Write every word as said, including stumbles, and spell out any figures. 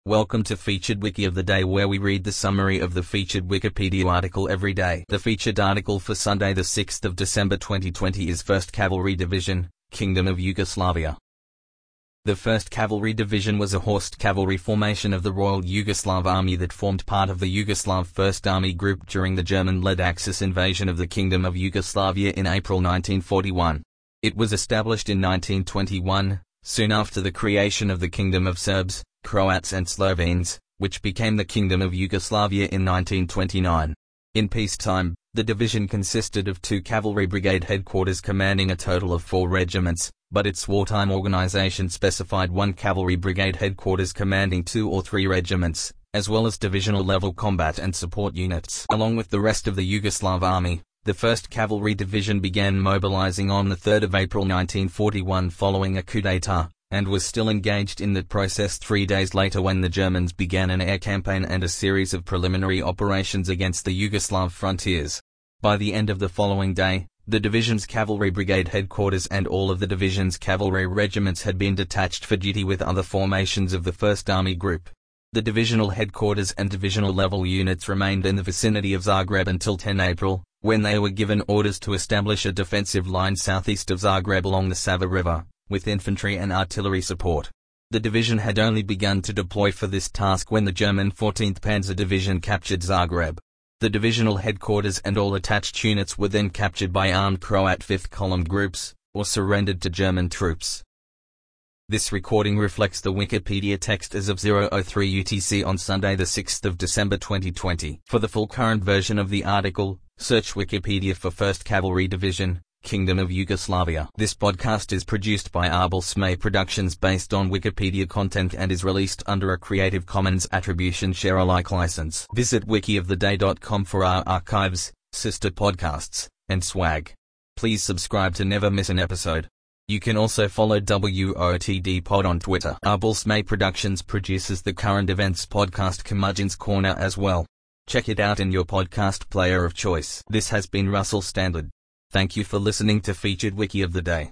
Welcome to Featured Wiki of the Day, where we read the summary of the featured Wikipedia article every day. The featured article for Sunday the sixth of December twenty twenty is first Cavalry Division, Kingdom of Yugoslavia. The first Cavalry Division was a horsed cavalry formation of the Royal Yugoslav Army that formed part of the Yugoslav First Army Group during the German-led Axis invasion of the Kingdom of Yugoslavia in April nineteen forty-one. It was established in nineteen twenty-one, soon after the creation of the Kingdom of Serbs, Croats and Slovenes, which became the Kingdom of Yugoslavia in nineteen twenty-nine. In peacetime, the division consisted of two cavalry brigade headquarters commanding a total of four regiments, but its wartime organization specified one cavalry brigade headquarters commanding two or three regiments, as well as divisional-level combat and support units. Along with the rest of the Yugoslav army, the first Cavalry Division began mobilizing on the third of April nineteen forty-one following a coup d'état, and was still engaged in that process three days later when the Germans began an air campaign and a series of preliminary operations against the Yugoslav frontiers. By the end of the following day, the division's cavalry brigade headquarters and all of the division's cavalry regiments had been detached for duty with other formations of the First Army Group. The divisional headquarters and divisional level units remained in the vicinity of Zagreb until the tenth of April, when they were given orders to establish a defensive line southeast of Zagreb along the Sava River, with infantry and artillery support. The division had only begun to deploy for this task when the German fourteenth Panzer Division captured Zagreb. The divisional headquarters and all attached units were then captured by armed Croat fifth Column groups, or surrendered to German troops. This recording reflects the Wikipedia text as of zero oh three U T C on Sunday the sixth of December twenty twenty. For the full current version of the article, search Wikipedia for first Cavalry Division, Kingdom of Yugoslavia. This podcast is produced by Arbel Smay Productions based on Wikipedia content and is released under a Creative Commons Attribution Share Alike license. Visit wiki of the day dot com for our archives, sister podcasts, and swag. Please subscribe to never miss an episode. You can also follow W O T D Pod on Twitter. Arbel Smay Productions produces the current events podcast Curmudgeon's Corner as well. Check it out in your podcast player of choice. This has been Russell Standard. Thank you for listening to Featured Wiki of the Day.